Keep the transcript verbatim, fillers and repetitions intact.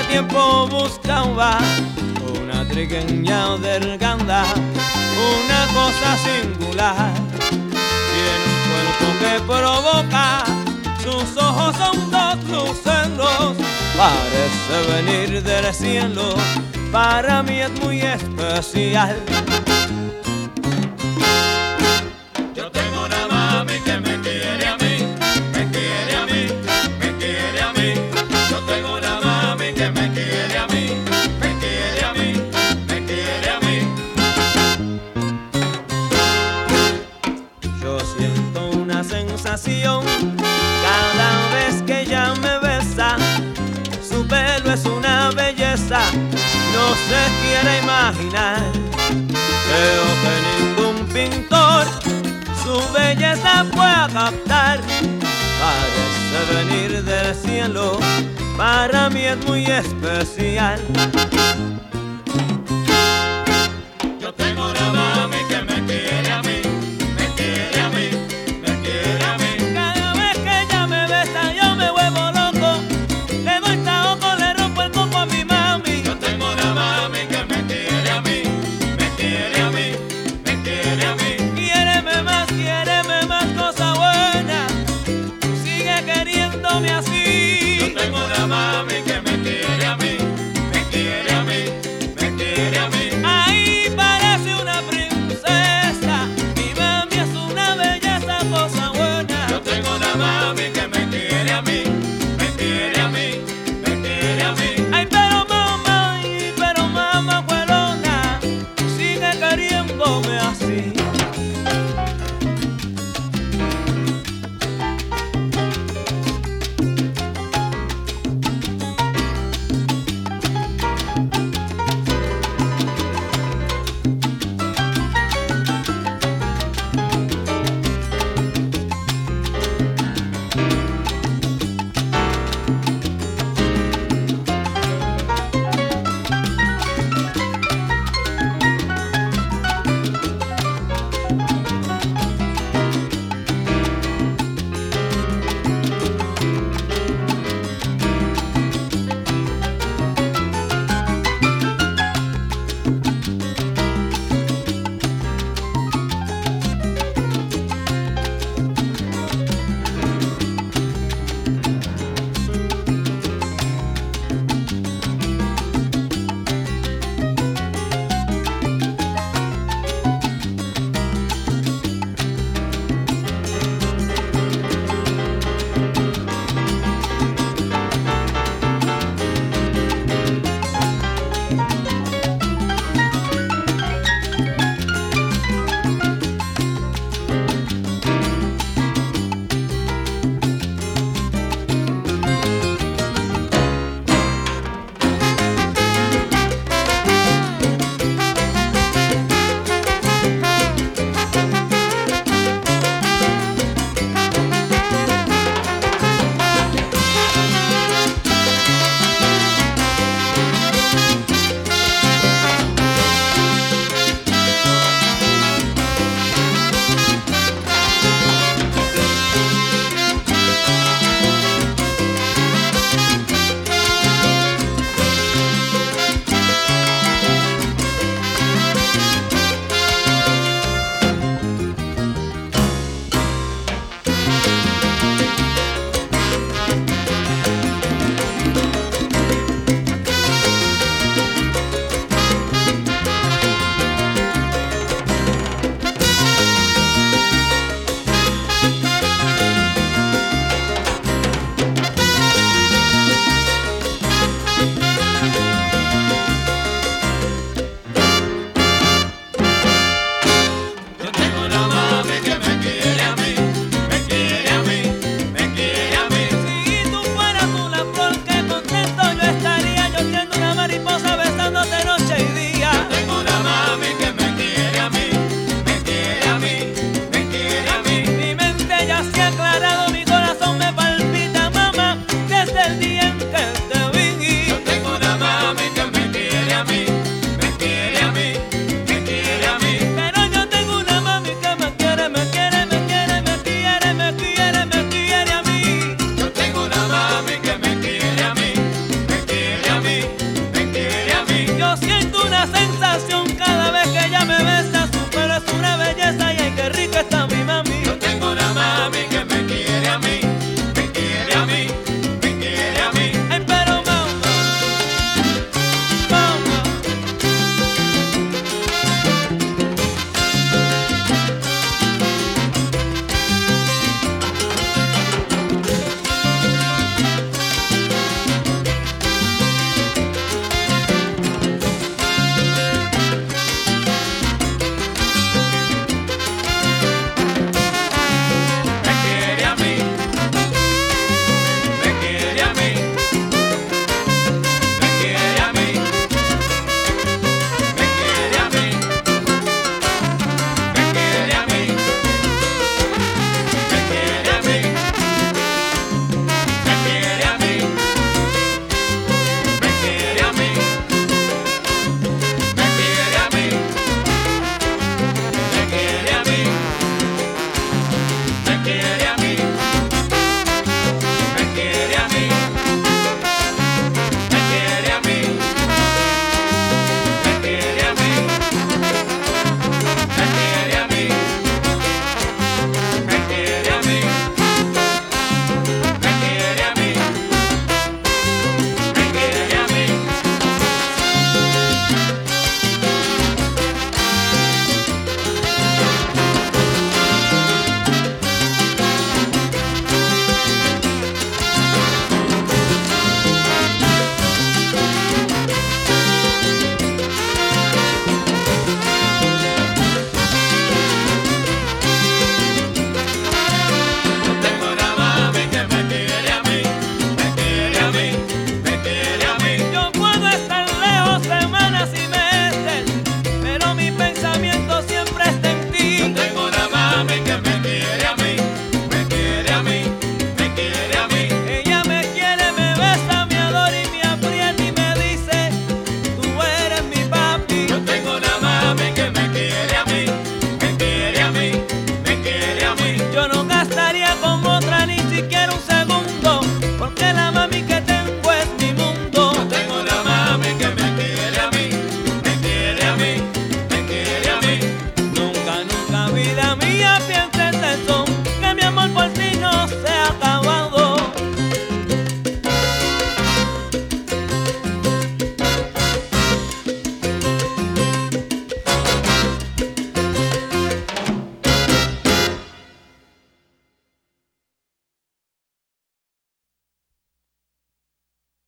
tiempo buscaba una trigueña delgada, una cosa singular. Tiene un cuerpo que provoca, sus ojos son dos luceros, parece venir del cielo, para mí es muy especial. Yo tengo una mami que me quiere a mí, me quiere a mí, me quiere a mí. Yo tengo una mami que me quiere a mí, me quiere a mí, me quiere a mí. Yo siento una sensación cada vez que ella me besa. Su pelo es una belleza, no se quiere imaginar. Creo que ningún pintor su belleza pueda captar. Parece venir del cielo, para mí es muy especial.